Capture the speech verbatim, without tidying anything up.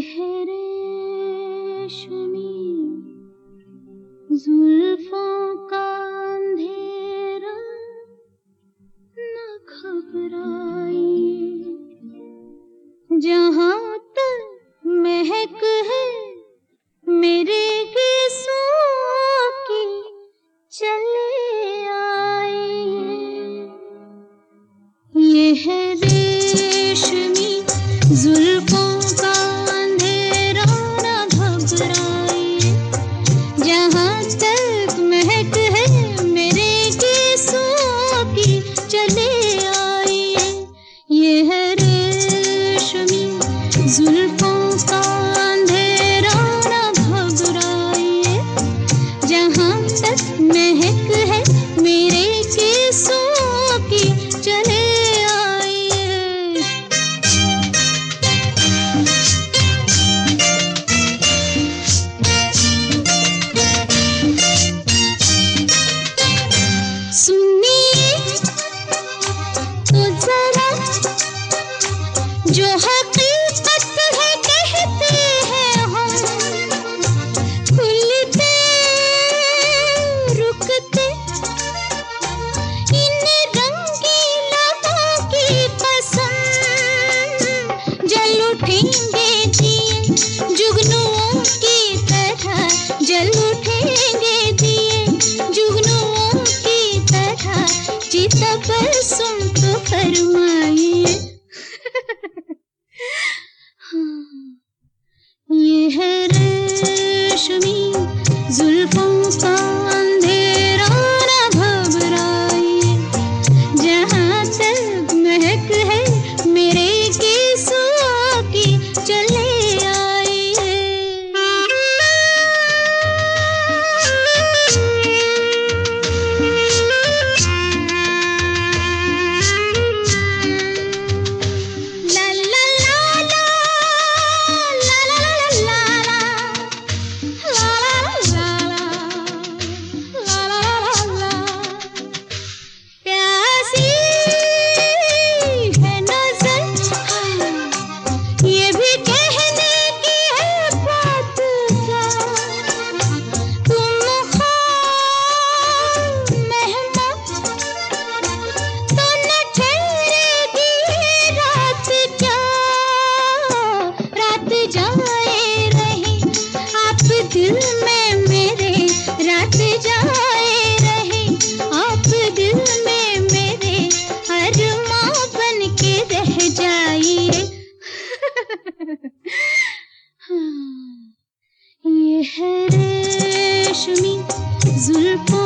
है रेशमी जुल्फों का अंधेरा, न घबराइए, जहाँ तक महक है मेरे गीसों की, चले आइए। ये है रेशमी जुल्फों का अंधेरा, न घबराइए, जहाँ तक महक है मेरे गीसों की, चले आइए। ये है रेशमी जुल्फों का अंधेरा, न घबराइए, जहाँ तक महक है मेरे गीसों की, चले जो हकीकत है कहते हैं हम, खुलते रुकते इन रंगीलों की कसम, जल उठेंगे दिए जुगनुओं की तरह, जल उठेंगे दिए जुगनुओं की तरह, चिता पर सुन तो फरमाइए। ये है रेशमी जुल्फों का अंधेरा, न घबराइए, जहाँ तक महक है मेरे गीसों की, चले आइए। ला ला ला ला ला ला ला ला प्यासी है नजर, ये भी कहने की है बात क्या, तुम ख्वाब मेहमान तो न ठहरेगी रात क्या, रात जाए रहे आप दिल में मेरे, रात जाए रहे आप दिल में मेरे, अरमां बन के रह जाइए। ये है रेशमी जुल्फों